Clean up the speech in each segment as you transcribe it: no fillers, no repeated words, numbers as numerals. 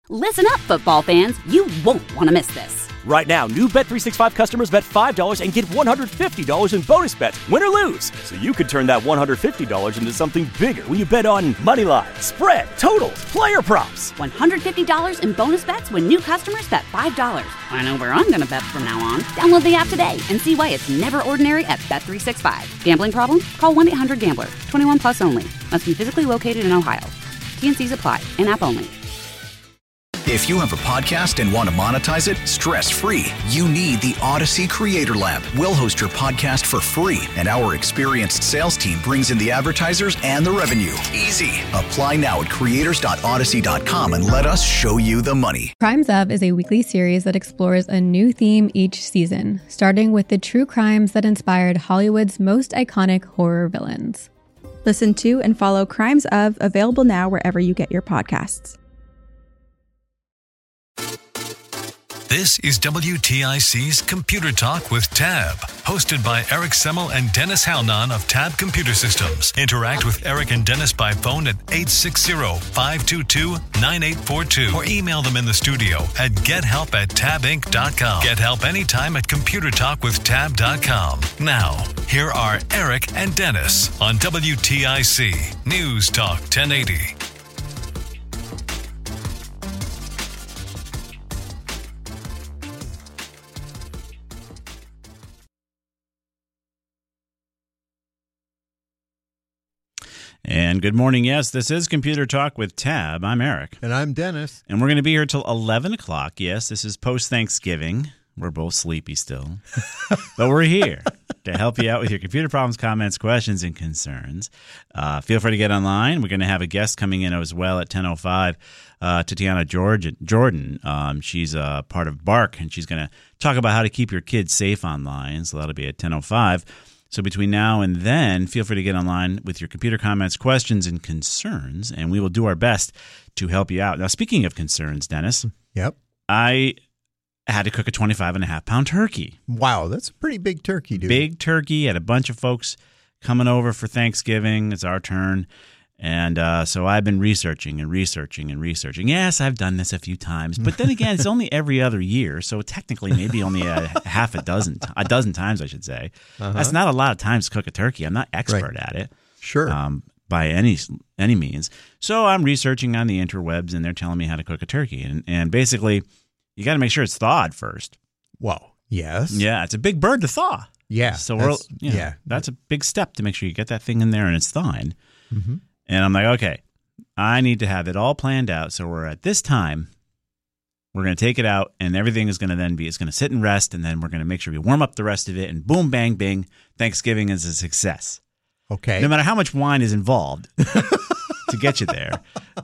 Listen up, football fans. You won't want to miss this. Right now, new Bet365 customers bet $5 and get $150 in bonus bets, win or lose. So you could turn that $150 into something bigger when you bet on money line, spread, totals, player props. $150 in bonus bets when new customers bet $5. I know where I'm going to bet from now on. Download the app today and see why it's never ordinary at Bet365. Gambling problem? Call 1-800-GAMBLER. 21 plus only. Must be physically located in Ohio. T&Cs apply. In-app only. If you have a podcast and want to monetize it stress-free, you need the Odyssey Creator Lab. We'll host your podcast for free, and our experienced sales team brings in the advertisers and the revenue. Easy. Apply now at creators.odyssey.com and let us show you the money. Crimes Of is a weekly series that explores a new theme each season, starting with the true crimes that inspired Hollywood's most iconic horror villains. Listen to and follow Crimes Of, available now wherever you get your podcasts. This is WTIC's Computer Talk with Tab, hosted by Eric Semmel and Dennis Halnon of Tab Computer Systems. Interact with Eric and Dennis by phone at 860-522-9842 or email them in the studio at gethelp@tabinc.com. Get help anytime at computertalkwithtab.com. Now, here are Eric and Dennis on WTIC News Talk 1080. And good morning. Yes, this is Computer Talk with Tab. I'm Eric. And I'm Dennis. And we're going to be here till 11 o'clock. Yes, this is post-Thanksgiving. We're both sleepy still. But we're here to help you out with your computer problems, comments, questions, and concerns. Feel free to get online. We're going to have a guest coming in as well at 10:05, Tatiana Jordan. She's part of Bark, and she's going to talk about how to keep your kids safe online. So that'll be at 10:05. So between now and then, feel free to get online with your computer comments, questions, and concerns, and we will do our best to help you out. Now, speaking of concerns, Dennis. Yep. I had to cook a 25.5-pound turkey. Wow, that's a pretty big turkey, dude. Big turkey. Had a bunch of folks coming over for Thanksgiving. It's our turn. And so I've been researching. Yes, I've done this a few times. But then again, it's only every other year. So technically maybe only a dozen times, I should say. That's not a lot of times to cook a turkey. I'm not expert at it. Sure. By any means. So I'm researching on the interwebs, and they're telling me how to cook a turkey. And basically, you got to make sure it's thawed first. Whoa. Yes. Yeah, it's a big bird to thaw. Yeah. So that's a big step to make sure you get that thing in there and it's thawing. Mm-hmm. And I'm like, okay, I need to have it all planned out. So we're at this time, we're going to take it out, and everything is going to then it's going to sit and rest, and then we're going to make sure we warm up the rest of it, and boom, bang, bing, Thanksgiving is a success. Okay. No matter how much wine is involved to get you there.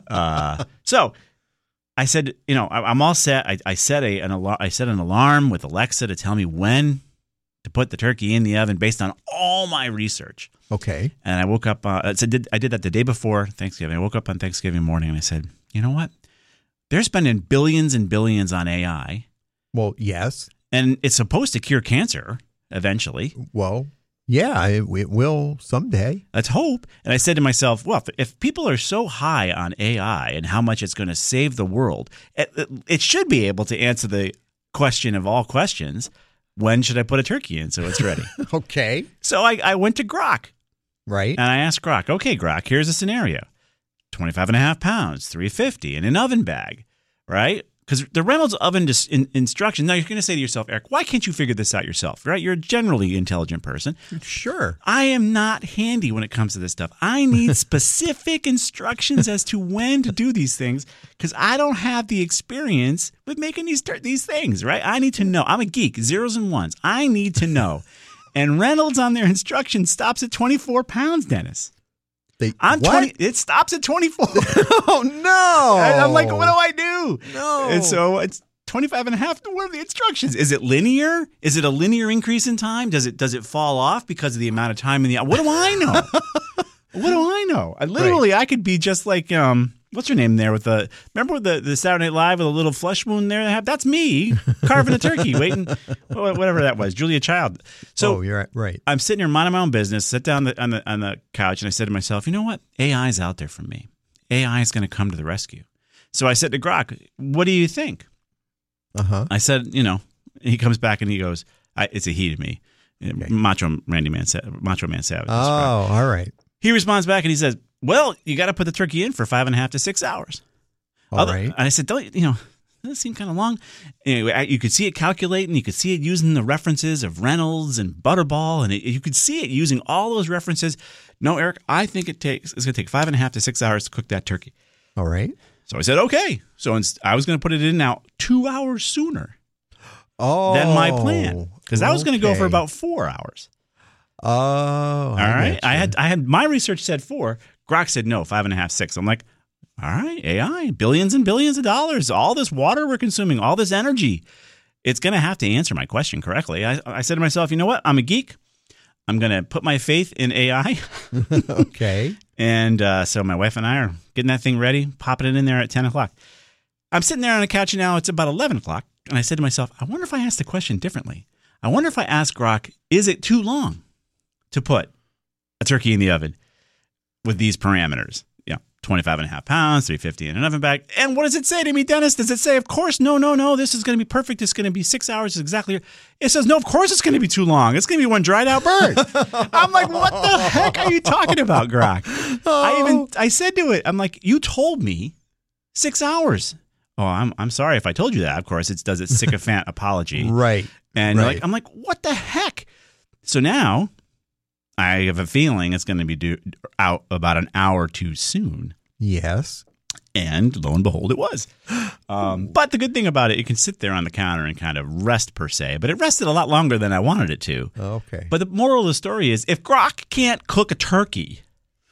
So I said, I'm all set. I set an alarm with Alexa to tell me when to put the turkey in the oven based on all my research. Okay. And I woke up, I did that the day before Thanksgiving. I woke up on Thanksgiving morning and I said, you know what? They're spending billions and billions on AI. Well, yes. And it's supposed to cure cancer eventually. Well, yeah, it will someday. Let's hope. And I said to myself, well, if people are so high on AI and how much it's going to save the world, it should be able to answer the question of all questions. When should I put a turkey in so it's ready? Okay. So I went to Grok. Right. And I asked Grok, okay, Grok, here's a scenario. 25.5 pounds, $3.50 in an oven bag, right? Because the Reynolds oven instructions, now you're going to say to yourself, Eric, why can't you figure this out yourself, right? You're a generally intelligent person. Sure. I am not handy when it comes to this stuff. I need specific instructions as to when to do these things because I don't have the experience with making these things, right? I need to know. I'm a geek, zeros and ones. I need to know. And Reynolds on their instructions stops at 24 pounds, Dennis. It stops at 24. Oh, no. And I'm like, what do I do? No. And so it's 25.5. What are the instructions? Is it linear? Is it a linear increase in time? Does it fall off because of the amount of time in the... What do I know? What do I know? I could be just like... what's her name there with the? Remember the Saturday Night Live with a little flesh wound there? That's me carving a turkey, waiting, whatever that was, Julia Child. So you're right. I'm sitting here minding my own business. Sit down on the couch, and I said to myself, you know what? AI is out there for me. AI is going to come to the rescue. So I said to Grok, what do you think? I said, he comes back and he goes, it's a he to me. Okay. Macho Man Savage. Oh, all right. He responds back and he says, well, you got to put the turkey in for 5.5 to 6 hours. All right. And I said, that seemed kind of long. Anyway, you could see it calculating. You could see it using the references of Reynolds and Butterball, and you could see it using all those references. No, Eric, I think it's going to take 5.5 to 6 hours to cook that turkey. All right. So I said, okay. So I was going to put it in now 2 hours sooner than my plan, because that was going to go for about 4 hours. Oh, all right. I had my research said 4. Grok said no, 5.5, 6. I'm like, all right, AI, billions and billions of dollars, all this water we're consuming, all this energy. It's going to have to answer my question correctly. I said to myself, you know what? I'm a geek. I'm going to put my faith in AI. Okay. And so my wife and I are getting that thing ready, popping it in there at 10 o'clock. I'm sitting there on the couch now. It's about 11 o'clock. And I said to myself, I wonder if I asked the question differently. I wonder if I asked Grok, is it too long to put a turkey in the oven with these parameters? 25.5 pounds, 350 in an oven bag. And what does it say to me, Dennis? Does it say, of course, no, this is going to be perfect. It's going to be 6 hours exactly. It says, no, of course it's going to be too long. It's going to be one dried out bird. I'm like, what the heck are you talking about, Grok? I said to it, I'm like, you told me 6 hours. Oh, I'm sorry if I told you that. Of course, it does its sycophant apology. Right. And I'm like, what the heck? So now I have a feeling it's going to be out about an hour too soon. Yes. And lo and behold, it was. But the good thing about it, you can sit there on the counter and kind of rest per se. But it rested a lot longer than I wanted it to. Okay. But the moral of the story is, if Grok can't cook a turkey,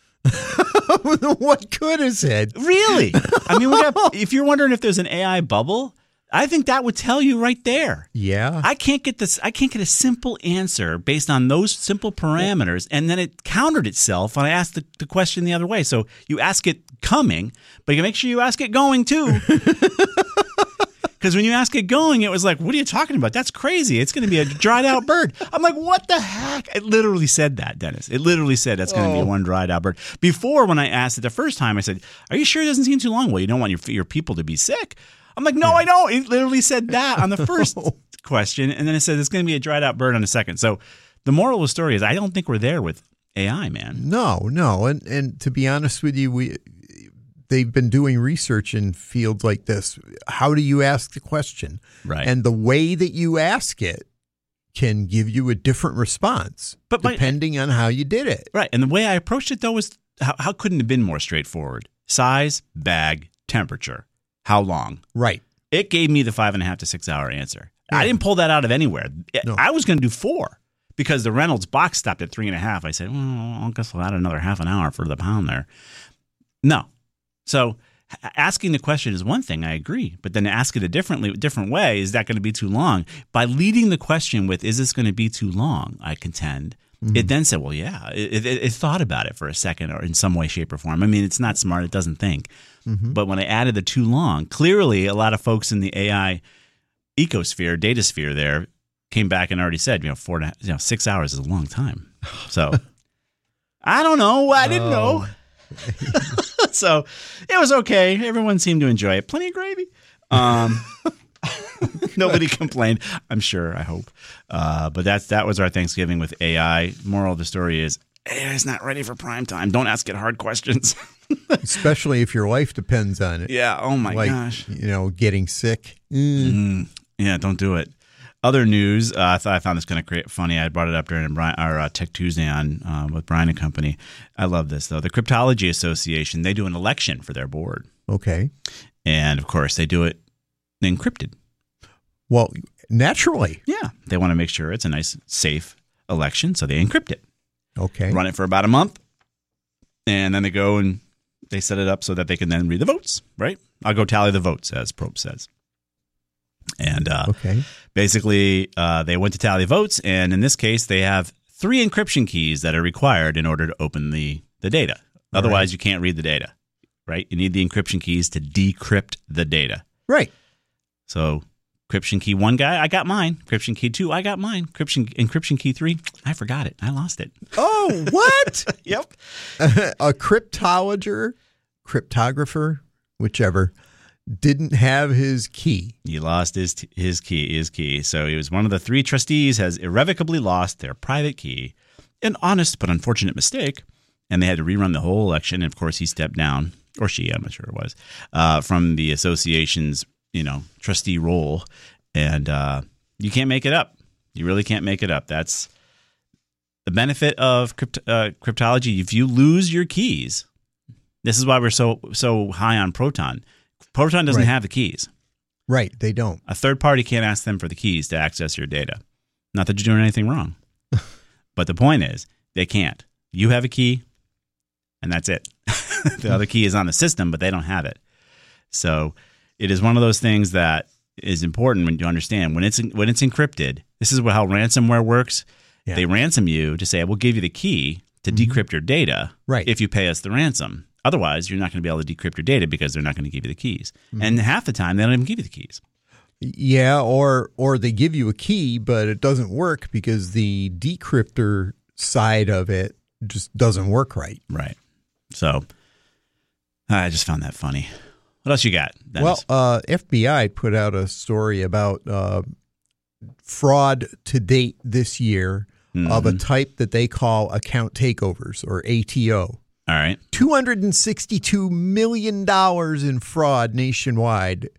what good is it? Really? I mean, if you're wondering if there's an AI bubble, I think that would tell you right there. Yeah. I can't get a simple answer based on those simple parameters. And then it countered itself when I asked the question the other way. So you ask it coming, but you make sure you ask it going too. Because when you ask it going, it was like, what are you talking about? That's crazy. It's going to be a dried out bird. I'm like, what the heck? It literally said that, Dennis. It literally said that's going to be one dried out bird. Before, when I asked it the first time, I said, are you sure it doesn't seem too long? Well, you don't want your people to be sick. I'm like, no, I don't. It literally said that on the first question. And then it said it's going to be a dried out bird on the second. So the moral of the story is, I don't think we're there with AI, man. No. And to be honest with you, they've been doing research in fields like this. How do you ask the question? Right. And the way that you ask it can give you a different response, depending on how you did it. Right. And the way I approached it, though, was how couldn't it have been more straightforward? Size, bag, temperature. How long? Right. It gave me the 5.5 to 6 hour answer. Yeah. I didn't pull that out of anywhere. No. I was going to do 4 because the Reynolds box stopped at 3.5. I said, well, I guess I'll add another half an hour for the pound there. No. So asking the question is one thing, I agree. But then ask it a different way, is that going to be too long? By leading the question with, is this going to be too long, I contend, it then said, well, yeah. It thought about it for a second, or in some way, shape, or form. I mean, it's not smart. It doesn't think. But when I added the too long, clearly a lot of folks in the AI ecosphere, data sphere there, came back and already said, 6 hours is a long time. So I don't know. I didn't know. So it was okay. Everyone seemed to enjoy it. Plenty of gravy. Nobody complained, I'm sure, I hope. But that was our Thanksgiving with AI. Moral of the story is, AI is not ready for prime time. Don't ask it hard questions. Especially if your life depends on it. Yeah. Oh, my gosh. Getting sick. Yeah, don't do it. Other news, I thought I found this kind of funny. I brought it up during our Tech Tuesday on with Brian and Company. I love this, though. The Cryptology Association, they do an election for their board. Okay. And, of course, they do it encrypted. Well, naturally. Yeah. They want to make sure it's a nice, safe election, so they encrypt it. Okay. Run it for about a month, and then they go and they set it up so that they can then read the votes, right? I'll go tally the votes, as Probe says. And basically, they went to tally votes, and in this case, they have 3 encryption keys that are required in order to open the data. Otherwise, you can't read the data, right? You need the encryption keys to decrypt the data. Right. So encryption key 1 guy, I got mine. Encryption key 2, I got mine. Encryption key 3, I forgot it. I lost it. Oh, what? Yep. A cryptographer, whichever, didn't have his key. He lost his key. So he was one of the 3 trustees has irrevocably lost their private key. An honest but unfortunate mistake. And they had to rerun the whole election. And of course, he stepped down, or she, I'm not sure it was, from the association's, trustee role. And you can't make it up. You really can't make it up. That's the benefit of cryptology. If you lose your keys, this is why we're so high on Proton. Proton doesn't have the keys. Right, they don't. A third party can't ask them for the keys to access your data. Not that you're doing anything wrong. But the point is, they can't. You have a key, and that's it. The other key is on the system, but they don't have it. So it is one of those things that is important when you understand when it's encrypted. This is how ransomware works. Yeah. They ransom you to say, we'll give you the key to decrypt your data if you pay us the ransom. Otherwise, you're not going to be able to decrypt your data because they're not going to give you the keys. And half the time, they don't even give you the keys. Yeah, or they give you a key, but it doesn't work because the decryptor side of it just doesn't work right. Right. So I just found that funny. What else you got, Dennis? Well, FBI put out a story about fraud to date this year of a type that they call account takeovers, or ATO. All right. $262 million in fraud nationwide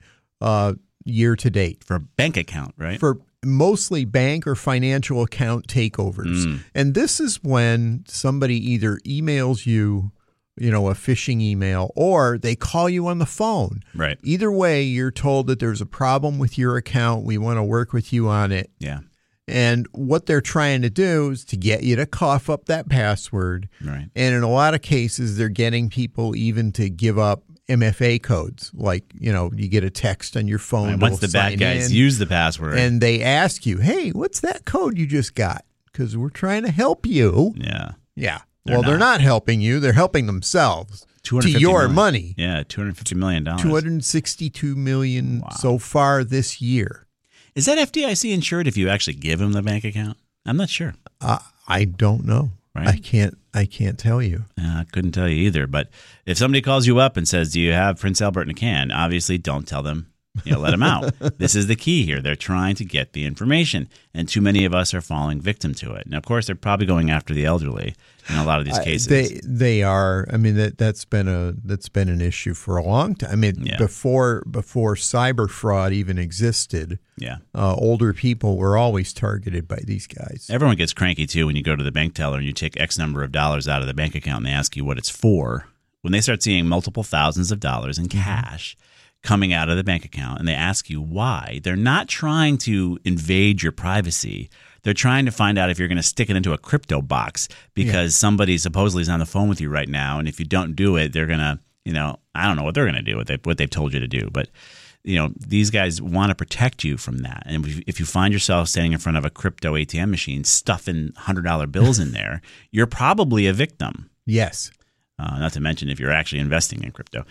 year to date. For a bank account, right? For mostly bank or financial account takeovers. And this is when somebody either emails you, a phishing email, or they call you on the phone. Right. Either way, you're told that there's a problem with your account. We want to work with you on it. Yeah. And what they're trying to do is to get you to cough up that password. Right. And in a lot of cases, they're getting people even to give up MFA codes. Like, you get a text on your phone. Right. Once the bad guys use the password. And they ask you, hey, what's that code you just got? Because we're trying to help you. Yeah. Yeah. They're not helping you. They're helping themselves to your money. Yeah, $250 million. $262 million so far this year. Is that FDIC insured if you actually give them the bank account? I'm not sure. I don't know. Right? I can't tell you. I couldn't tell you either. But if somebody calls you up and says, do you have Prince Albert in a can? Obviously, don't tell them. Let them out. This is the key here. They're trying to get the information, and too many of us are falling victim to it. And of course, they're probably going after the elderly in a lot of these cases. They are. I mean, that's been an issue for a long time. I mean, before cyber fraud even existed, older people were always targeted by these guys. Everyone gets cranky too when you go to the bank teller and you take X number of dollars out of the bank account and they ask you what it's for. When they start seeing multiple thousands of dollars in cash coming out of the bank account and they ask you why, they're not trying to invade your privacy. They're trying to find out if you're going to stick it into a crypto box because somebody supposedly is on the phone with you right now. And if you don't do it, they're going to, I don't know what they're going to do with what they've told you to do. But, these guys want to protect you from that. And if you find yourself standing in front of a crypto ATM machine stuffing $100 bills in there, you're probably a victim. Yes. Not to mention if you're actually investing in crypto.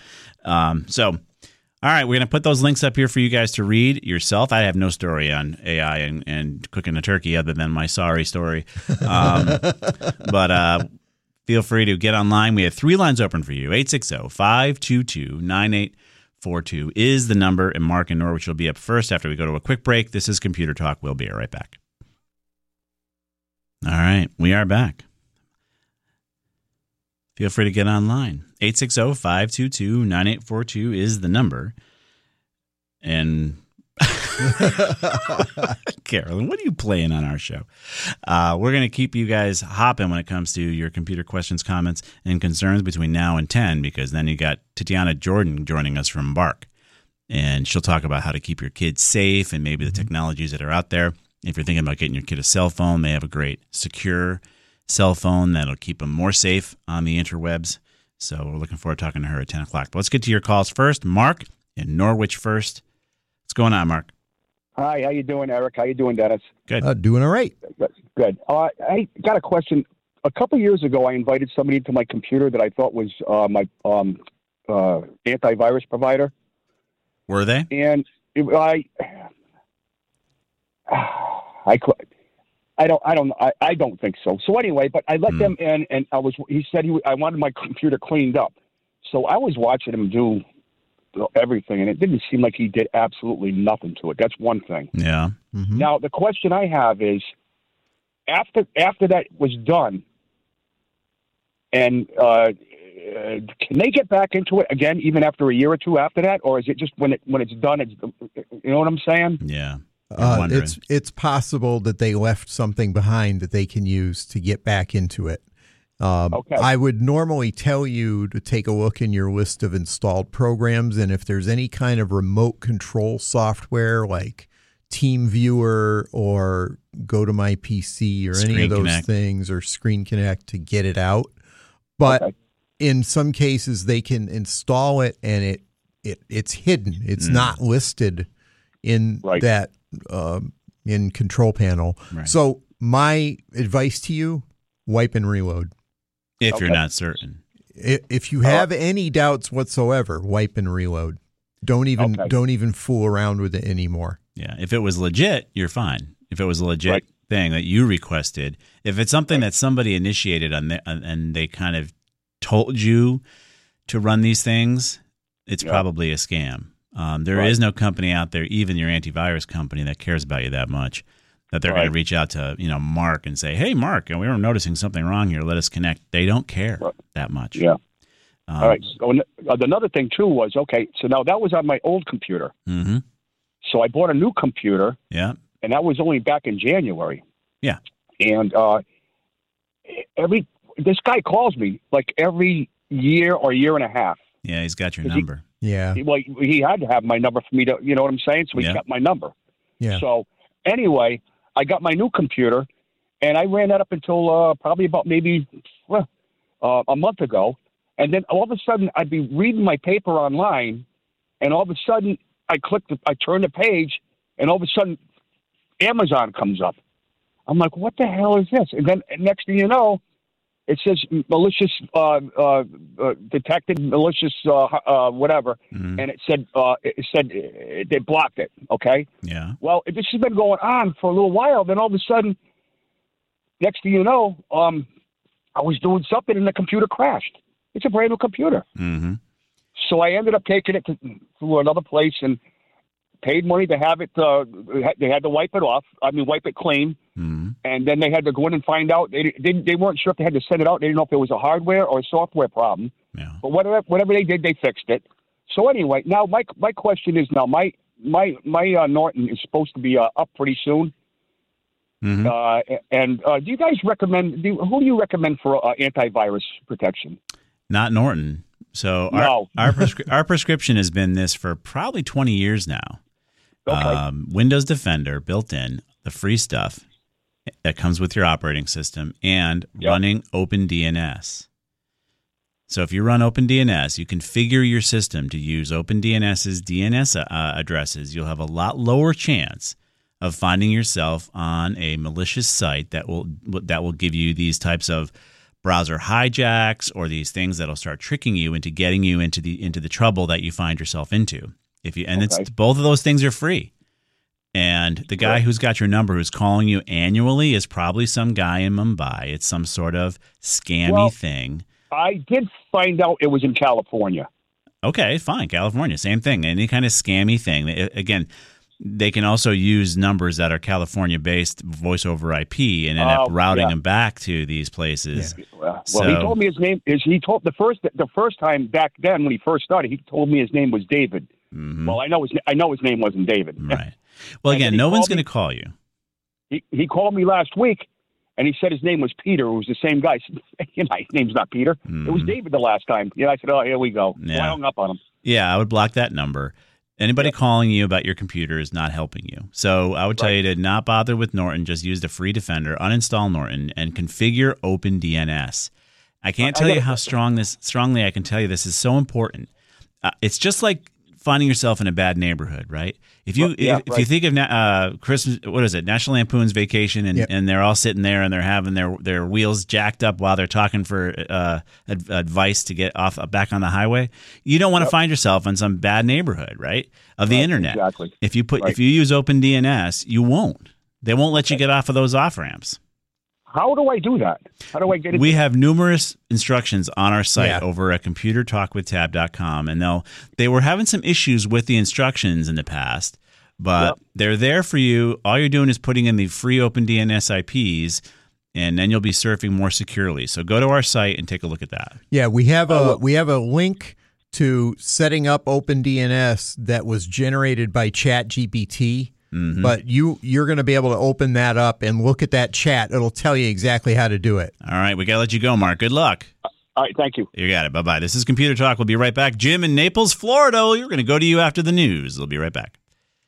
All right, we're going to put those links up here for you guys to read yourself. I have no story on AI and cooking a turkey other than my sorry story. But feel free to get online. We have 3 lines open for you. 860-522-9842 is the number, and Mark and Norwich will be up first after we go to a quick break. This is Computer Talk. We'll be right back. All right, we are back. Feel free to get online. 860-522-9842 is the number. And Carolyn, what are you playing on our show? We're going to keep you guys hopping when it comes to your computer questions, comments, and concerns between now and 10, because then you got Tatiana Jordan joining us from Bark. And she'll talk about how to keep your kids safe and maybe the technologies that are out there. If you're thinking about getting your kid a cell phone, they have a great secure cell phone that'll keep them more safe on the interwebs. So we're looking forward to talking to her at 10 o'clock. But let's get to your calls first. Mark in Norwich first. What's going on, Mark? Hi, how you doing, Eric? How you doing, Dennis? Good. Doing all right. Good. I got a question. A couple years ago, I invited somebody into my computer that I thought was my antivirus provider. Were they? And I don't think so. So anyway, but I let them in, and I wanted my computer cleaned up. So I was watching him do everything, and it didn't seem like he did absolutely nothing to it. That's one thing. Yeah. Mm-hmm. Now, the question I have is, after that was done, and can they get back into it again, even after a year or two after that, or is it just when it's done? It's, you know what I'm saying? Yeah. It's possible that they left something behind that they can use to get back into it. Okay. I would normally tell you to take a look in your list of installed programs, and if there's any kind of remote control software like TeamViewer or GoToMyPC or any of those things, or Screen Connect, to get it out. But in some cases, they can install it and it's hidden. It's not listed in that in Control Panel. Right. So my advice to you: wipe and reload. If you're not certain. If you have any doubts whatsoever, wipe and reload. Don't even fool around with it anymore. Yeah. If it was legit, you're fine. If it was a legit thing that you requested, if it's something that somebody initiated and they kind of told you to run these things, it's probably a scam. There is no company out there, even your antivirus company, that cares about you that much, that they're going to reach out to, Mark and say, "Hey, Mark, we were noticing something wrong here. Let us connect." They don't care that much. Yeah. All right. So another thing too was, so now that was on my old computer. Mm-hmm. So I bought a new computer. Yeah. And that was only back in January. Yeah. And this guy calls me like every year or year and a half. Yeah, he's got your number. He had to have my number for me to, you know what I'm saying? So he kept my number. Yeah. So anyway, I got my new computer, and I ran that up until probably about maybe a month ago. And then all of a sudden, I'd be reading my paper online, and all of a sudden, I turn the page, and all of a sudden, Amazon comes up. I'm like, what the hell is this? And then next thing you know, it says malicious, detected malicious, whatever. Mm-hmm. And it said they blocked it. Okay. Yeah. Well, this has been going on for a little while. Then all of a sudden, next thing you know, I was doing something and the computer crashed. It's a brand new computer. Mm-hmm. So I ended up taking it to another place and paid money to have it. They had to wipe it clean. Mm-hmm. And then they had to go in and find out. They weren't sure if they had to send it out. They didn't know if it was a hardware or a software problem. Yeah. But whatever they did, they fixed it. So anyway, now my question is now my Norton is supposed to be up pretty soon. Mm-hmm. And do you guys recommend? Who do you recommend for antivirus protection? Not Norton. So our prescription has been this for probably 20 years now. Okay. Windows Defender built in, the free stuff that comes with your operating system, and running OpenDNS. So if you run OpenDNS, you configure your system to use OpenDNS's DNS addresses. You'll have a lot lower chance of finding yourself on a malicious site that will give you these types of browser hijacks or these things that'll start tricking you into getting you into the trouble that you find yourself into. It's both of those things are free. And the guy who's got your number, who's calling you annually, is probably some guy in Mumbai. It's some sort of scammy thing. I did find out it was in California. Okay, fine. California, same thing. Any kind of scammy thing. Again, they can also use numbers that are California-based, voice over IP, and end up routing them back to these places. Yeah. Well, he told me his name is. He told the first time back then when he first started, he told me his name was David. Mm-hmm. Well, I know his name wasn't David. Right. Well, again, no one's going to call you. He called me last week, and he said his name was Peter. It was the same guy. I said, his name's not Peter. Mm-hmm. It was David the last time. I said, oh, here we go. Yeah. So I hung up on him. Yeah, I would block that number. Anybody calling you about your computer is not helping you. So I would tell you to not bother with Norton. Just use the free Defender, uninstall Norton, and configure OpenDNS. I can't tell you how strongly I can tell you this is so important. It's just like finding yourself in a bad neighborhood, right? If you think of Christmas, what is it, National Lampoon's Vacation, and they're all sitting there and they're having their wheels jacked up while they're talking for advice to get back on the highway, you don't want to find yourself in some bad neighborhood, right, of the internet. Exactly. If you use OpenDNS, you won't. They won't let you get off of those off ramps. How do I do that? How do I get it? We have numerous instructions on our site over at computertalkwithtab.com, and they were having some issues with the instructions in the past, but they're there for you. All you're doing is putting in the free OpenDNS IPs, and then you'll be surfing more securely. So go to our site and take a look at that. Yeah, we have a link to setting up OpenDNS that was generated by ChatGPT. Mm-hmm. But you're going to be able to open that up and look at that chat. It'll tell you exactly how to do it. All right, we got to let you go, Mark. Good luck. All right, thank you. You got it. Bye-bye. This is Computer Talk. We'll be right back. Jim in Naples, Florida. You're going to go to you after the news. We'll be right back.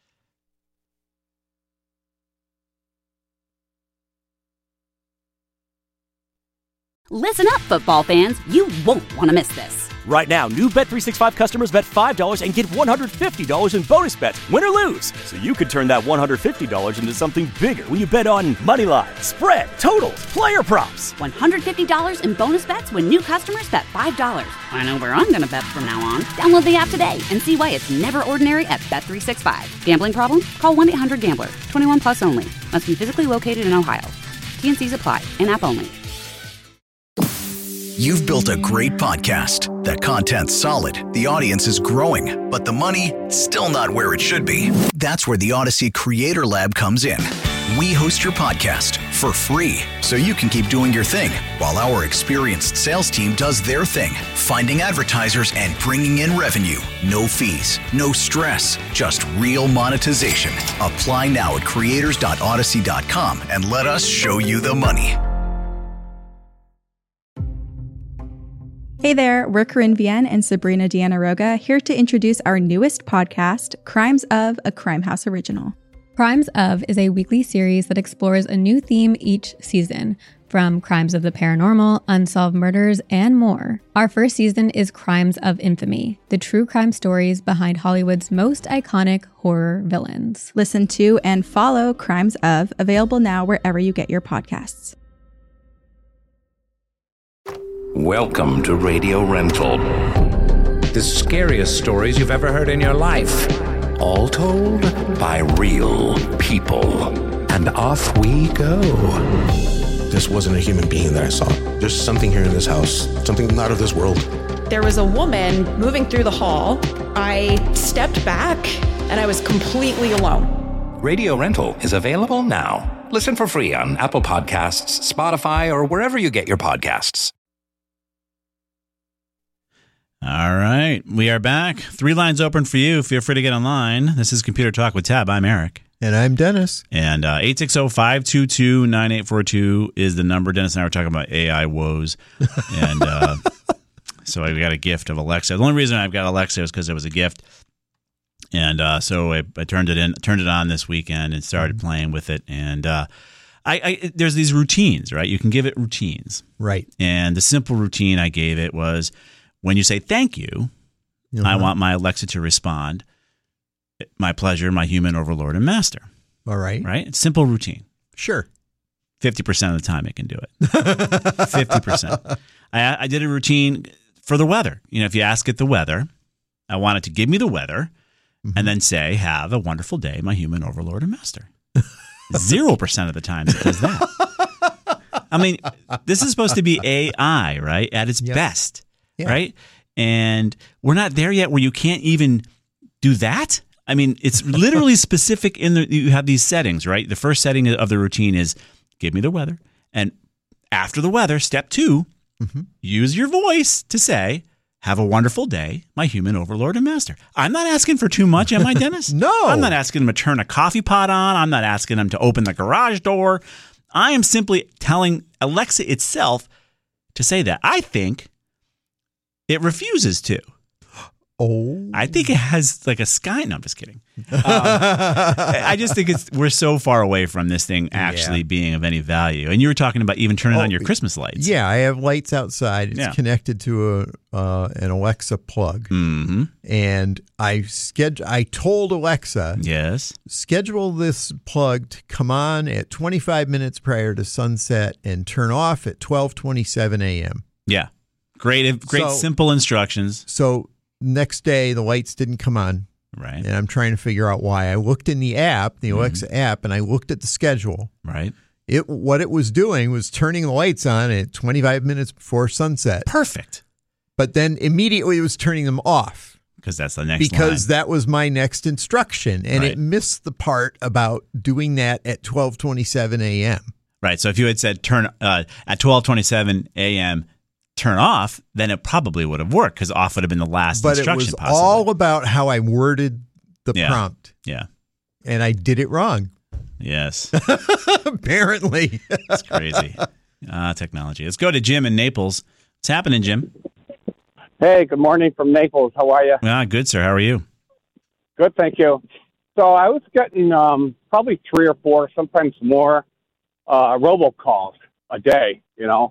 Listen up, football fans. You won't want to miss this. Right now, new Bet365 customers bet $5 and get $150 in bonus bets, win or lose. So you could turn that $150 into something bigger when you bet on money line, spread, totals, player props. $150 in bonus bets when new customers bet $5. I know where I'm going to bet from now on. Download the app today and see why it's never ordinary at Bet365. Gambling problem? Call 1-800-GAMBLER. 21 plus only. Must be physically located in Ohio. T&Cs apply. In-app only. You've built a great podcast. The content's solid, the audience is growing, but the money, still not where it should be. That's where the Odyssey Creator Lab comes in. We host your podcast for free, so you can keep doing your thing, while our experienced sales team does their thing, finding advertisers and bringing in revenue. No fees, no stress, just real monetization. Apply now at creators.odyssey.com and let us show you the money. Hey there, we're Corinne Vienne and Sabrina Deanna Roga, here to introduce our newest podcast, Crimes of, a Crime House original. Crimes of is a weekly series that explores a new theme each season, from crimes of the paranormal, unsolved murders, and more. Our first season is Crimes of Infamy, the true crime stories behind Hollywood's most iconic horror villains. Listen to and follow Crimes of, available now wherever you get your podcasts. Welcome to Radio Rental. The scariest stories you've ever heard in your life. All told by real people. And off we go. This wasn't a human being that I saw. There's something here in this house. Something not of this world. There was a woman moving through the hall. I stepped back and I was completely alone. Radio Rental is available now. Listen for free on Apple Podcasts, Spotify, or wherever you get your podcasts. All right, we are back. 3 lines open for you. Feel free to get online. This is Computer Talk with Tab. I'm Eric. And I'm Dennis. And 860-522-9842 is the number. Dennis and I were talking about AI woes. And so I got a gift of Alexa. The only reason I've got Alexa is because it was a gift. And so I turned it on this weekend and started playing with it. And there's these routines, right? You can give it routines. Right. And the simple routine I gave it was, when you say thank you, I want my Alexa to respond, my pleasure, my human overlord and master. All right. Right? It's simple routine. Sure. 50% of the time it can do it. 50%. I did a routine for the weather. You know, if you ask it the weather, I want it to give me the weather and then say, have a wonderful day, my human overlord and master. 0% of the time it does that. I mean, this is supposed to be AI, right? At its best. Yeah. Right? And we're not there yet where you can't even do that. I mean, it's literally specific you have these settings, right? The first setting of the routine is give me the weather. And after the weather, step 2, use your voice to say, have a wonderful day, my human overlord and master. I'm not asking for too much, am I, Dennis? No. I'm not asking him to turn a coffee pot on. I'm not asking him to open the garage door. I am simply telling Alexa itself to say that. I think it refuses to. Oh. I think it has like a sky. No, I'm just kidding. I just think we're so far away from this thing actually being of any value. And you were talking about even turning on your Christmas lights. Yeah, I have lights outside. It's connected to an Alexa plug. Mm-hmm. And I told Alexa, schedule this plug to come on at 25 minutes prior to sunset and turn off at 12:27 a.m. Yeah. Great, simple instructions. So next day, the lights didn't come on. Right. And I'm trying to figure out why. I looked in the app, the Alexa app, and I looked at the schedule. Right. What it was doing was turning the lights on at 25 minutes before sunset. Perfect. But then immediately it was turning them off. Because that's the next line. That was my next instruction. And Right. it missed the part about doing that at 12:27 a.m. Right. So if you had said turn at 12:27 a.m., turn off, then it probably would have worked because off would have been the last But instruction. it was possibly. all about how I worded the prompt. Yeah. And I did it wrong. Yes. Apparently. It's crazy. Technology. Let's go to Jim in Naples. What's happening, Jim? Hey, good morning from Naples. How are you? Good, sir. How are you? Good, thank you. So I was getting probably 3 or 4, sometimes more, robocalls a day,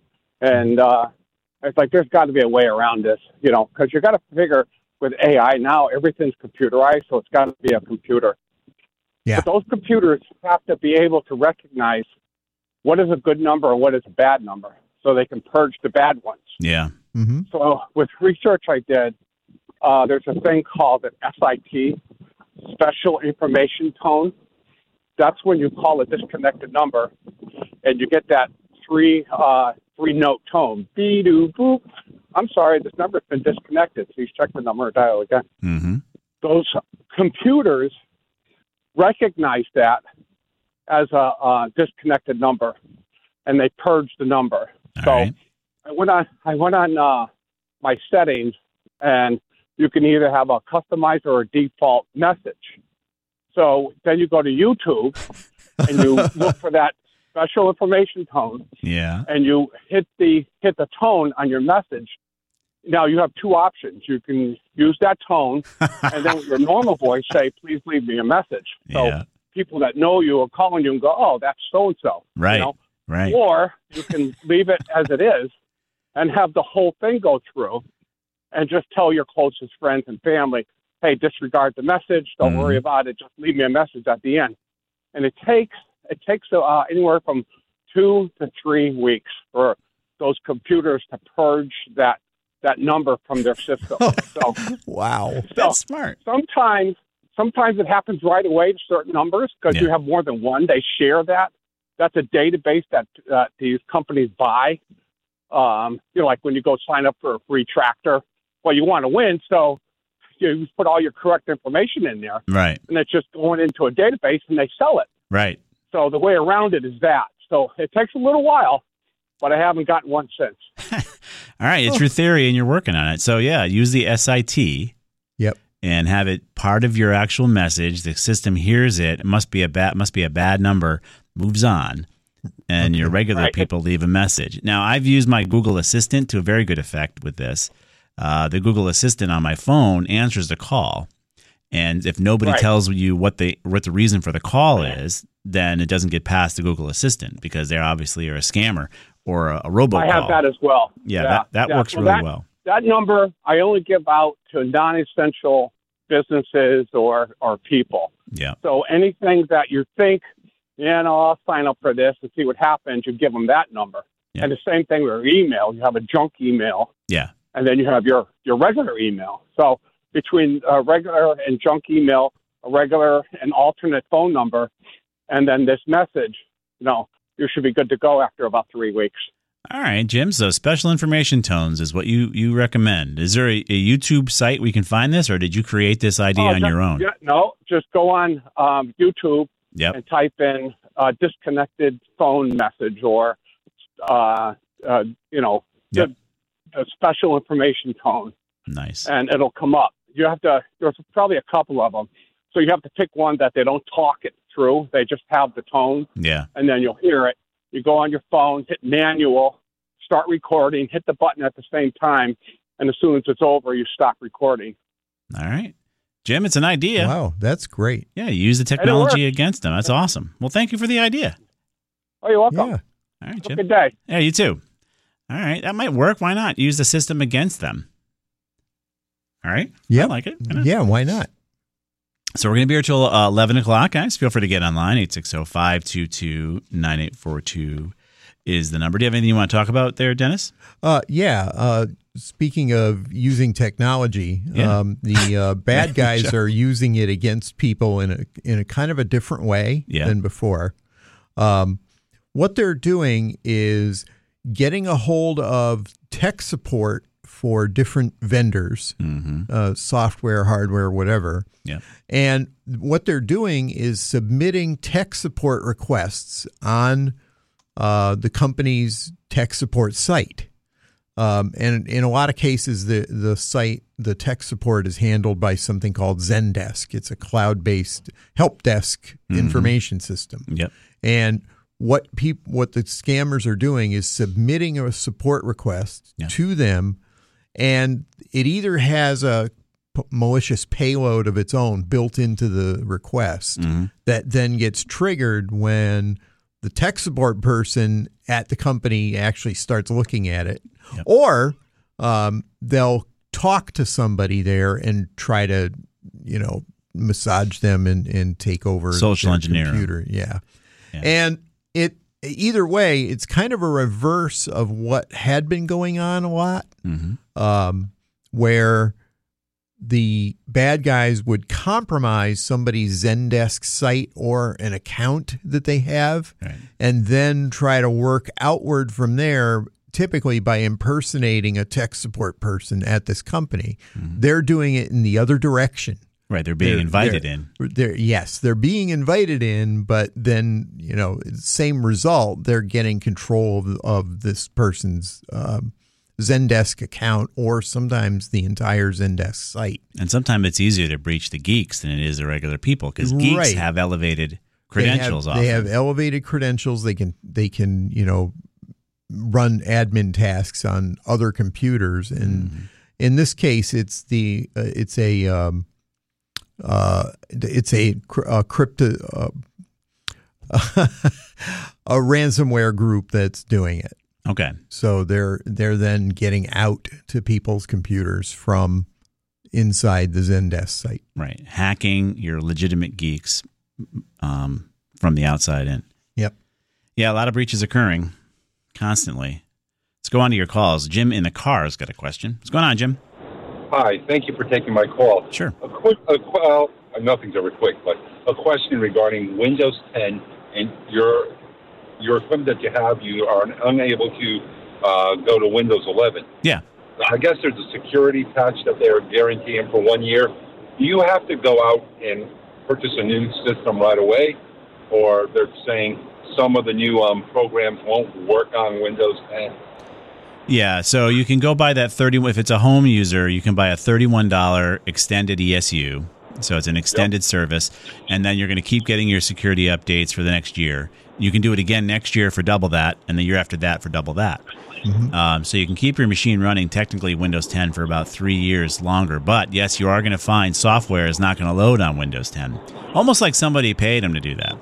and it's like there's got to be a way around this, because you got to figure with AI now everything's computerized, so it's got to be a computer. Yeah. But those computers have to be able to recognize what is a good number and what is a bad number, so they can purge the bad ones. Yeah. Mm-hmm. So with research I did, there's a thing called an SIT, Special Information Tone. That's when you call a disconnected number, and you get that three-note tone. Bee-doo-boop. I'm sorry, this number's been disconnected. Please check the number or dial again. Mm-hmm. Those computers recognize that as a disconnected number, and they purge the number. Right. I went on my settings, and you can either have a customized or a default message. So then you go to YouTube and you look for that special information tone. Yeah. And you hit the tone on your message. Now you have 2 options. You can use that tone and then with your normal voice say, "Please leave me a message." So people that know you are calling you and go, "Oh, that's so and so." Right. Right. Or you can leave it as it is and have the whole thing go through and just tell your closest friends and family, "Hey, disregard the message. Don't worry about it. Just leave me a message at the end." And it takes anywhere from 2 to 3 weeks for those computers to purge that number from their system. So, wow, that's smart. Sometimes it happens right away to certain numbers because you have more than one. They share that. That's a database that these companies buy. Like when you go sign up for a free tractor, well, you want to win, so you put all your correct information in there. Right. And it's just going into a database and they sell it. Right. So the way around it is that. So it takes a little while, but I haven't gotten one since. All right. It's your theory and you're working on it. So, use the SIT. Yep. And have it part of your actual message. The system hears it. It must be a bad number, moves on. And your regular people leave a message. Now, I've used my Google Assistant to a very good effect with this. The Google Assistant on my phone answers the call. And if nobody tells you what the reason for the call is, then it doesn't get past the Google Assistant because they obviously are a scammer or a robocall. I have that as well. Yeah. That works really well. That number I only give out to non-essential businesses or people. Yeah. So anything that you think, I'll sign up for this and see what happens, you give them that number. Yeah. And the same thing with your email. You have a junk email. Yeah. And then you have your regular email. So between a regular and junk email, a regular and alternate phone number, and then this message, you should be good to go after about 3 weeks. All right, Jim. So special information tones is what you recommend. Is there a YouTube site we can find this, or did you create this idea on your own? Yeah, no, just go on YouTube and type in disconnected phone message or, the special information tone. Nice. And it'll come up. There's probably a couple of them. So you have to pick one that they don't talk it through. They just have the tone. Yeah. And then you'll hear it. You go on your phone, hit manual, start recording, hit the button at the same time, and as soon as it's over, you stop recording. All right. Jim, it's an idea. Wow, that's great. Yeah, you use the technology against them. That's awesome. Well, thank you for the idea. Oh, you're welcome. Yeah. All right, Jim. Have a good day. Yeah, you too. All right, that might work. Why not? Use the system against them. All right? Yeah. I like it. Yeah, why not? So we're going to be here till 11 o'clock, guys. Feel free to get online. 860-522-9842 is the number. Do you have anything you want to talk about there, Dennis? Speaking of using technology, the bad guys are using it against people in a kind of a different way than before. One what they're doing is getting a hold of tech support for different vendors, software, hardware, whatever. Yeah. And what they're doing is submitting tech support requests on the company's tech support site. And in a lot of cases, the tech support is handled by something called Zendesk. It's a cloud-based help desk information system. Yep. And what the scammers are doing is submitting a support request to them, and it either has a malicious payload of its own built into the request that then gets triggered when the tech support person at the company actually starts looking at it, or they'll talk to somebody there and try to, massage them and take over social engineering computer. Yeah. And either way, it's kind of a reverse of what had been going on a lot, where the bad guys would compromise somebody's Zendesk site or an account that they have, and then try to work outward from there, typically by impersonating a tech support person at this company. They're doing it in the other direction. Right, they're being invited in. They're being invited in, but then, same result, they're getting control of this person's Zendesk account, or sometimes the entire Zendesk site. And sometimes it's easier to breach the geeks than it is the regular people, because geeks have elevated credentials. They have elevated credentials. They can run admin tasks on other computers, and in this case, it's a ransomware group that's doing it. Okay. So they're then getting out to people's computers from inside the Zendesk site. Right. Hacking your legitimate geeks from the outside in. Yep. Yeah, a lot of breaches occurring constantly. Let's go on to your calls. Jim in the car has got a question. What's going on, Jim? Hi. Thank you for taking my call. Sure. Nothing's ever quick, but a question regarding Windows 10 and your equipment that you have. You are unable to go to Windows 11. Yeah. I guess there's a security patch that they're guaranteeing for 1 year. Do you have to go out and purchase a new system right away, or they're saying some of the new programs won't work on Windows 10? Yeah, so you can go buy that if it's a home user, you can buy a $31 extended ESU. So it's an extended service, and then you're going to keep getting your security updates for the next year. You can do it again next year for double that, and the year after that for double that. So you can keep your machine running, technically Windows 10, for about 3 years longer. But yes, you are going to find software is not going to load on Windows 10. Almost like somebody paid them to do that.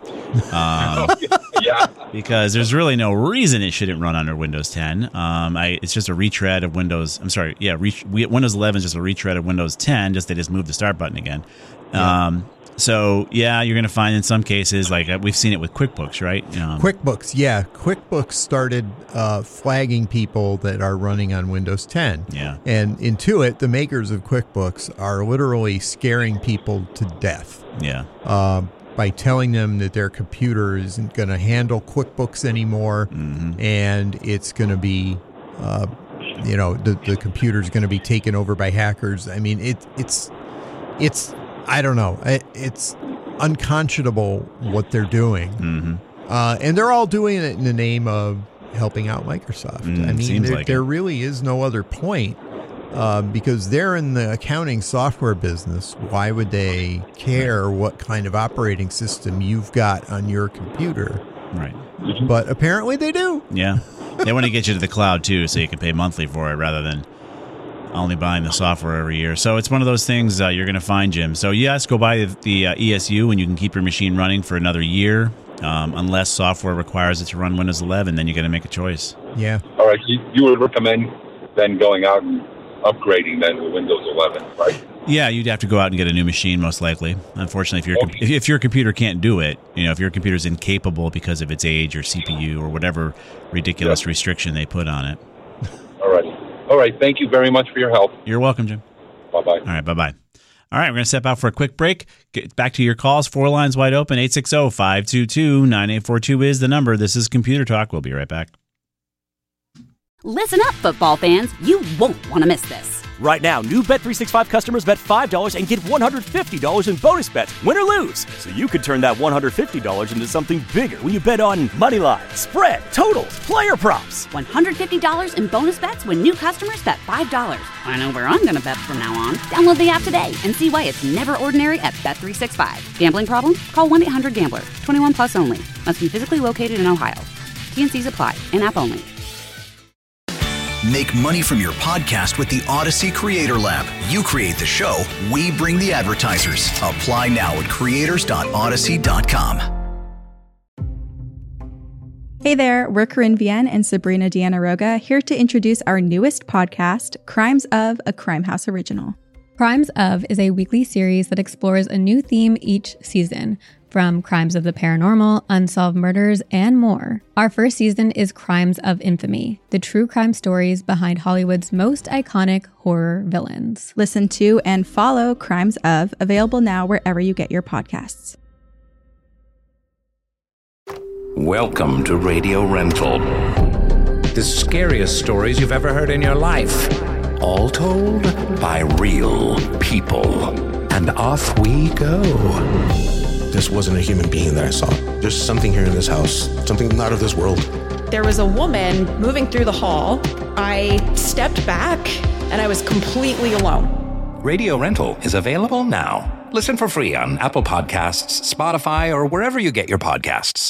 Because there's really no reason it shouldn't run under Windows 10. It's just a retread of Windows. I'm sorry. Yeah, Windows 11 is just a retread of Windows 10. Just they just moved the start button again. So yeah, you're going to find in some cases, like we've seen it with QuickBooks, right? QuickBooks, yeah. QuickBooks started flagging people that are running on Windows 10. Yeah. And Intuit, the makers of QuickBooks, are literally scaring people to death. Yeah. By telling them that their computer isn't going to handle QuickBooks anymore, and it's going to be, the computer's going to be taken over by hackers. I mean, it's I don't know. It's unconscionable what they're doing. And they're all doing it in the name of helping out Microsoft. I mean, there really is no other point because they're in the accounting software business. Why would they care what kind of operating system you've got on your computer? Right. But apparently they do. Yeah. They want to get you to the cloud, too, so you can pay monthly for it rather than only buying the software every year. So it's one of those things you're going to find, Jim. So yes, go buy the ESU and you can keep your machine running for another year. Unless software requires it to run Windows 11, then you got to make a choice. Yeah. All right. You would recommend then going out and upgrading then to Windows 11, right? Yeah, you'd have to go out and get a new machine most likely. Unfortunately, if your computer can't do it, if your computer's incapable because of its age or CPU or whatever ridiculous restriction they put on it. All right. Thank you very much for your help. You're welcome, Jim. Bye-bye. All right, bye-bye. All right, we're going to step out for a quick break. Get back to your calls. 4 lines wide open. 860-522-9842 is the number. This is Computer Talk. We'll be right back. Listen up, football fans. You won't want to miss this. Right now, new Bet365 customers bet $5 and get $150 in bonus bets, win or lose. So you could turn that $150 into something bigger when you bet on money line, spread, totals, player props. $150 in bonus bets when new customers bet $5. I know where I'm going to bet from now on. Download the app today and see why it's never ordinary at Bet365. Gambling problem? Call 1-800-GAMBLER. 21 plus only. Must be physically located in Ohio. T&Cs apply. In-app only. Make money from your podcast with the Odyssey Creator Lab. You create the show, we bring the advertisers. Apply now at creators.odyssey.com. Hey there, we're Corinne Vienne and Sabrina Deanna Roga here to introduce our newest podcast, Crimes of, a Crime House original. Crimes of is a weekly series that explores a new theme each season, from crimes of the paranormal, unsolved murders, and more. Our first season is Crimes of Infamy, the true crime stories behind Hollywood's most iconic horror villains. Listen to and follow Crimes of, available now wherever you get your podcasts. Welcome to Radio Rental. The scariest stories you've ever heard in your life. All told by real people. And off we go. This wasn't a human being that I saw. There's something here in this house, something not of this world. There was a woman moving through the hall. I stepped back and I was completely alone. Radio Rental is available now. Listen for free on Apple Podcasts, Spotify, or wherever you get your podcasts.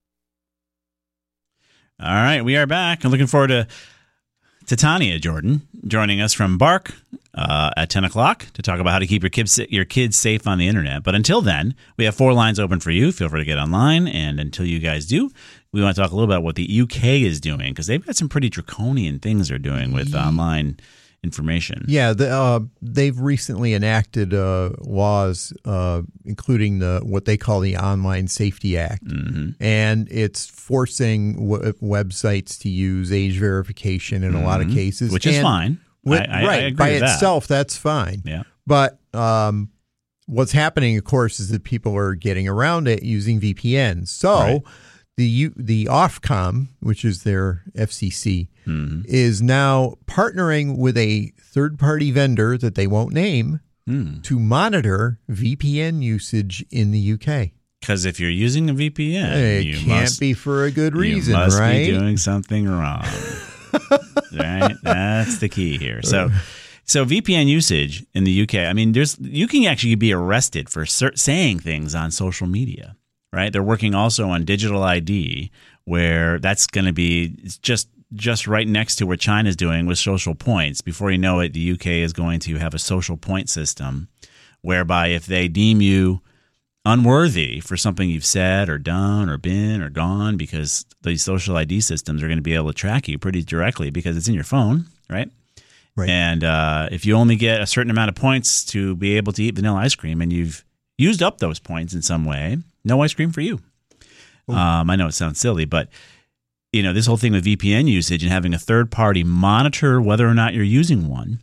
All right, we are back. I'm looking forward to Tanya Jordan joining us from Bark at 10 o'clock to talk about how to keep your kids safe on the internet. But until then, we have 4 lines open for you. Feel free to get online. And until you guys do, we want to talk a little about what the UK is doing, because they've got some pretty draconian things they're doing with online information. Yeah, they've recently enacted laws, including what they call the Online Safety Act, and it's forcing websites to use age verification in a lot of cases, which is fine. I agree by with itself, that's fine. Yeah, but what's happening, of course, is that people are getting around it using VPNs. So the Ofcom, which is their FCC, is now partnering with a third-party vendor that they won't name to monitor VPN usage in the UK. Because if you're using a VPN, it can't be for a good reason, you must right? be doing something wrong. Right? That's the key here. So VPN usage in the UK, I mean, you can actually be arrested for saying things on social media, right? They're working also on digital ID, where that's going to be just right next to what China's doing with social points. Before you know it, the UK is going to have a social point system whereby if they deem you unworthy for something you've said or done or been or gone, because these social ID systems are going to be able to track you pretty directly because it's in your phone, right? Right. And if you only get a certain amount of points to be able to eat vanilla ice cream and you've used up those points in some way, no ice cream for you. I know it sounds silly, but this whole thing with VPN usage and having a third party monitor whether or not you're using one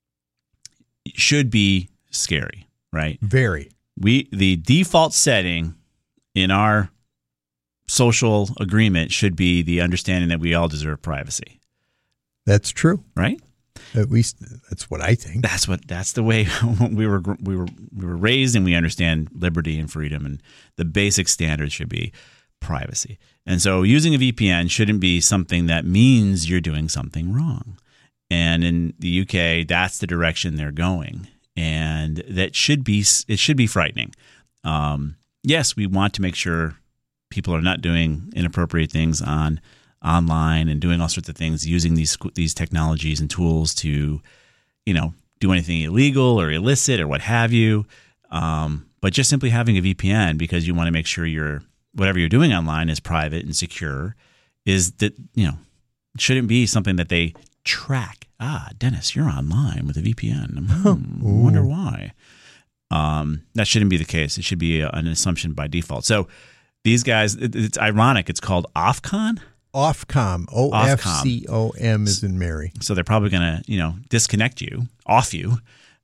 should be scary, right? Very. The default setting in our social agreement should be the understanding that we all deserve privacy. That's true, right? At least that's what I think. That's the way we were raised, and we understand liberty and freedom, and the basic standards should be privacy. And so using a VPN shouldn't be something that means you're doing something wrong. And in the UK, that's the direction they're going. And it should be frightening. Yes, we want to make sure people are not doing inappropriate things online and doing all sorts of things using these technologies and tools to, do anything illegal or illicit or what have you. But just simply having a VPN because you want to make sure whatever you're doing online is private and secure is that, shouldn't be something that they track. Dennis, you're online with a VPN. I wonder why. That shouldn't be the case. It should be an assumption by default. So these guys, it's ironic. It's called Ofcom. Ofcom. OFCOM as in Mary. So they're probably going to, disconnect you, off you,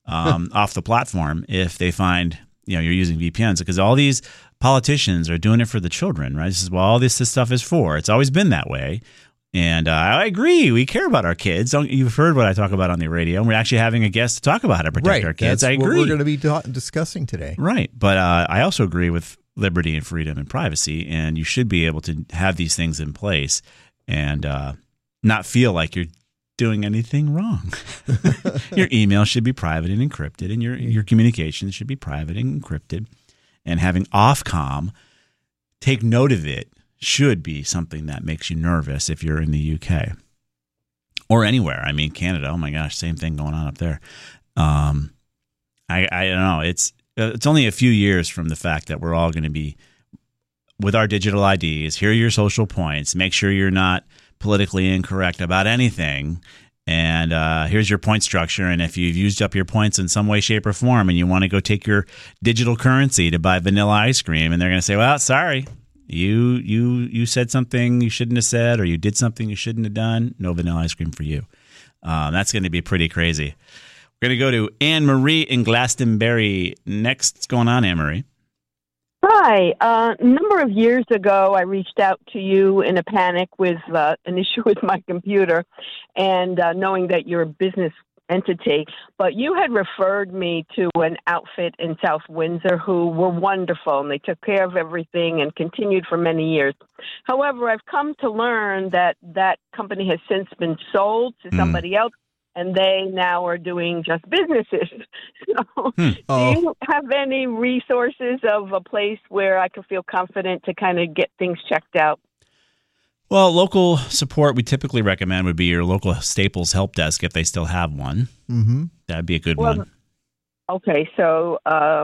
off the platform if they find you're using VPNs, because all these politicians are doing it for the children, right? This is what all this stuff is for. It's always been that way. And I agree. We care about our kids. You've heard what I talk about on the radio, and we're actually having a guest to talk about how to protect our kids. That's I agree. What we're going to be discussing today. Right. But I also agree with liberty and freedom and privacy, and you should be able to have these things in place and not feel like you're doing anything wrong. Your email should be private and encrypted, and your communications should be private and encrypted. And having Ofcom take note of it should be something that makes you nervous if you're in the UK or anywhere. I mean, Canada, oh my gosh, same thing going on up there. I don't know. It's only a few years from the fact that we're all going to be with our digital IDs. Here are your social points. Make sure you're not politically incorrect about anything. And here's your point structure. And if you've used up your points in some way, shape, or form, and you want to go take your digital currency to buy vanilla ice cream, and they're going to say, well, sorry. You said something you shouldn't have said, or you did something you shouldn't have done. No vanilla ice cream for you. That's going to be pretty crazy. We're going to go to Anne Marie in Glastonbury next. What's going on, Anne Marie? Hi. A number of years ago, I reached out to you in a panic with an issue with my computer, and knowing that you're a business entity, but you had referred me to an outfit in South Windsor who were wonderful, and they took care of everything and continued for many years. However, I've come to learn that that company has since been sold to somebody else, and they now are doing just businesses. So do you have any resources of a place where I could feel confident to kind of get things checked out? Well, local support we typically recommend would be your local Staples help desk if they still have one. Mm-hmm. That'd be a good one. Okay, so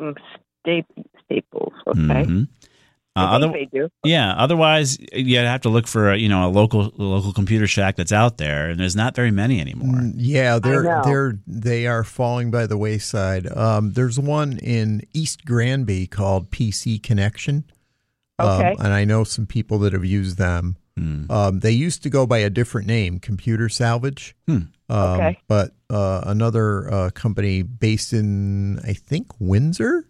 Staples, okay. Mm-hmm. I think they do. Yeah, otherwise you'd have to look for a local computer shack that's out there, and there's not very many anymore. Yeah, they are falling by the wayside. There's one in East Granby called PC Connection. Okay. And I know some people that have used them. They used to go by a different name, Computer Salvage. Okay. But another company based in, I think, Windsor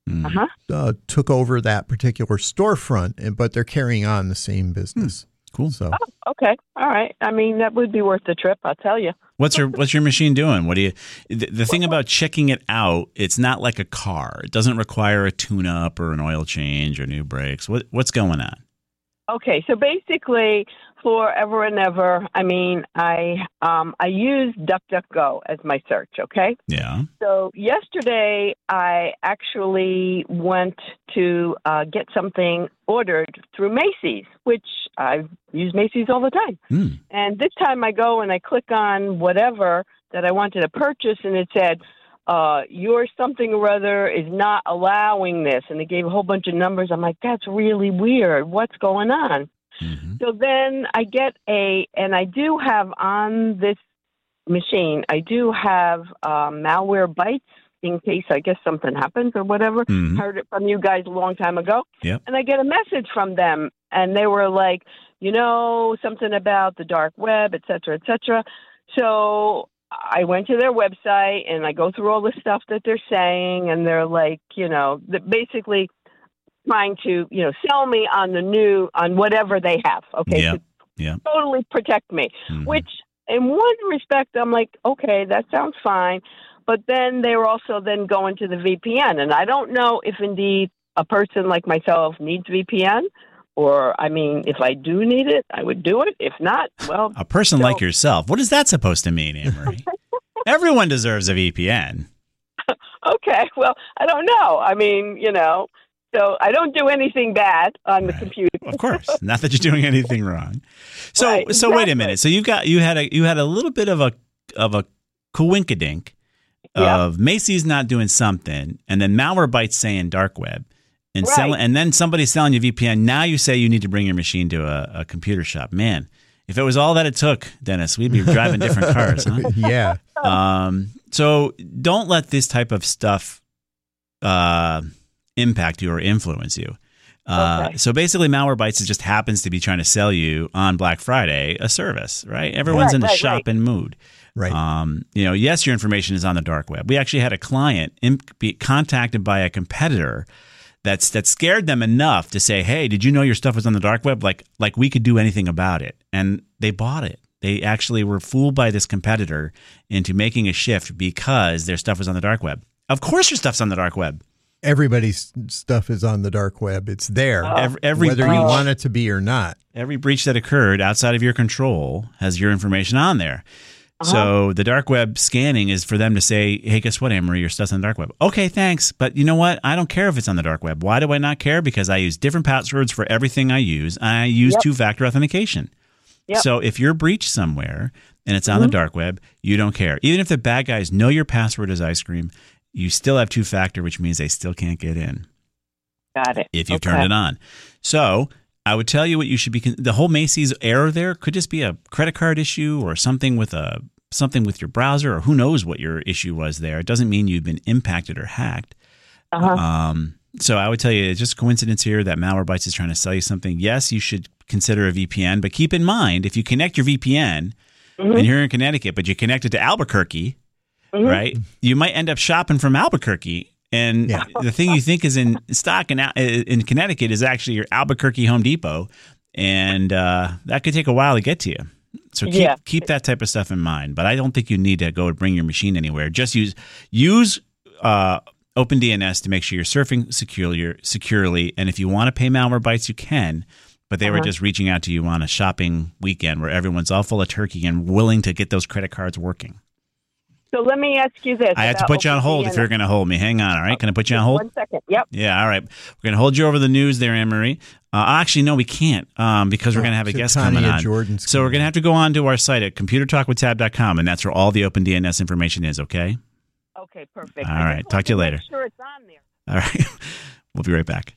took over that particular storefront, but they're carrying on the same business. Cool. So. Oh, okay. All right. I mean, that would be worth the trip, I'll tell you. What's your machine doing? What do you? The thing about checking it out, it's not like a car. It doesn't require a tune-up or an oil change or new brakes. What's going on? Okay, so basically, forever and ever, I mean, I use DuckDuckGo as my search, okay? Yeah. So yesterday, I actually went to get something ordered through Macy's, which I use Macy's all the time. And this time I go and I click on whatever that I wanted to purchase, and it said, your something or other is not allowing this. And they gave a whole bunch of numbers. I'm like, that's really weird. What's going on? So then I get and I do have on this machine, I do have Malwarebytes in case, I guess, something happens or whatever. Heard it from you guys a long time ago. Yep. And I get a message from them, and they were like, something about the dark web, et cetera, et cetera. So I went to their website and I go through all the stuff that they're saying, and they're like, basically trying to, sell me on whatever they have. Okay. To totally protect me, which in one respect, I'm like, okay, that sounds fine. But then they were also then going to the VPN, and I don't know if indeed a person like myself needs VPN. Or, I mean, if I do need it, I would do it. If not, well... A person like yourself. What is that supposed to mean, Anne-Marie? Everyone deserves a VPN. Okay, well, I don't know. I mean, so I don't do anything bad on the computer. Of course. Not that you're doing anything wrong. So Right, so wait a exactly. minute. So you had a little bit of a coinkydink of Macy's not doing something, and then Malwarebytes saying dark web. And then somebody's selling you VPN. Now you say you need to bring your machine to a computer shop. Man, if it was all that it took, Dennis, we'd be driving different cars, huh? Yeah. So don't let this type of stuff impact you or influence you. So basically, Malwarebytes just happens to be trying to sell you on Black Friday a service, right? Everyone's in a shopping mood. Right. Yes, your information is on the dark web. We actually had a client be contacted by a competitor that scared them enough to say, hey, did you know your stuff was on the dark web? Like we could do anything about it. And they bought it. They actually were fooled by this competitor into making a shift because their stuff was on the dark web. Of course your stuff's on the dark web. Everybody's stuff is on the dark web. It's there, every whether you want it to be or not. Every breach that occurred outside of your control has your information on there. So the dark web scanning is for them to say, hey, guess what, Anne-Marie, your stuff's on the dark web. Okay, thanks. But you know what? I don't care if it's on the dark web. Why do I not care? Because I use different passwords for everything I use. I use two-factor authentication. Yep. So if you're breached somewhere and it's on the dark web, you don't care. Even if the bad guys know your password is ice cream, you still have two-factor, which means they still can't get in. Got it. If you've turned it on. So I would tell you what you should be. The whole Macy's error there could just be a credit card issue or something with your browser, or who knows what your issue was there. It doesn't mean you've been impacted or hacked. So I would tell you, it's just a coincidence here that Malwarebytes is trying to sell you something. Yes, you should consider a VPN, but keep in mind, if you connect your VPN and you're in Connecticut, but you connect it to Albuquerque, right? You might end up shopping from Albuquerque. And the thing you think is in stock in Connecticut is actually your Albuquerque Home Depot. And that could take a while to get to you. So keep that type of stuff in mind. But I don't think you need to go bring your machine anywhere. Just use OpenDNS to make sure you're surfing securely. And if you want to pay Malwarebytes, you can. But they were just reaching out to you on a shopping weekend where everyone's all full of turkey and willing to get those credit cards working. So let me ask you this. I have to put you on hold if you're going to hold me. Hang on, all right? Can I put you on hold? 1 second. Yep. Yeah, all right. We're going to hold you over the news there, Anne-Marie. Actually, no, we can't because we're going to have a guest coming on. So we're going to have to go on to our site at computertalkwithtab.com, and that's where all the OpenDNS information is, okay? Okay, perfect. All right. Talk to you later. Make sure it's on there. All right. We'll be right back.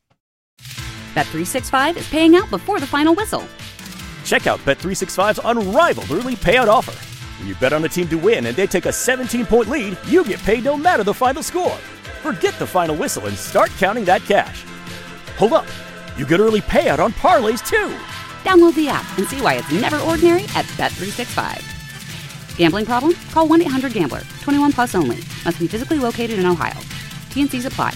Bet365 is paying out before the final whistle. Check out Bet365's unrivaled early payout offer. When you bet on a team to win and they take a 17-point lead, you get paid no matter the final score. Forget the final whistle and start counting that cash. Hold up. You get early payout on parlays, too. Download the app and see why it's never ordinary at Bet365. Gambling problem? Call 1-800-GAMBLER. 21 plus only. Must be physically located in Ohio. T&Cs apply.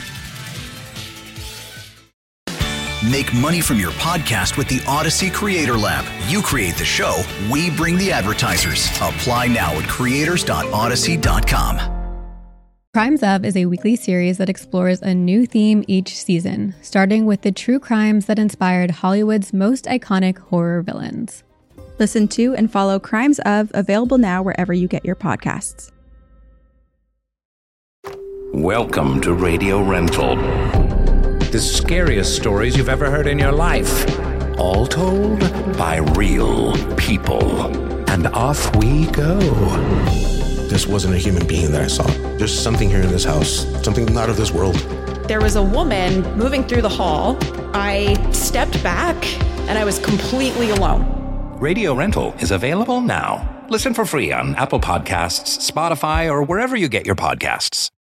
Make money from your podcast with the Odyssey Creator Lab. You create the show, we bring the advertisers. Apply now at creators.odyssey.com. Crimes Of is a weekly series that explores a new theme each season, starting with the true crimes that inspired Hollywood's most iconic horror villains. Listen to and follow Crimes Of, available now wherever you get your podcasts. Welcome to Radio Rental. The scariest stories you've ever heard in your life. All told by real people. And off we go. This wasn't a human being that I saw. There's something here in this house. Something not of this world. There was a woman moving through the hall. I stepped back and I was completely alone. Radio Rental is available now. Listen for free on Apple Podcasts, Spotify, or wherever you get your podcasts.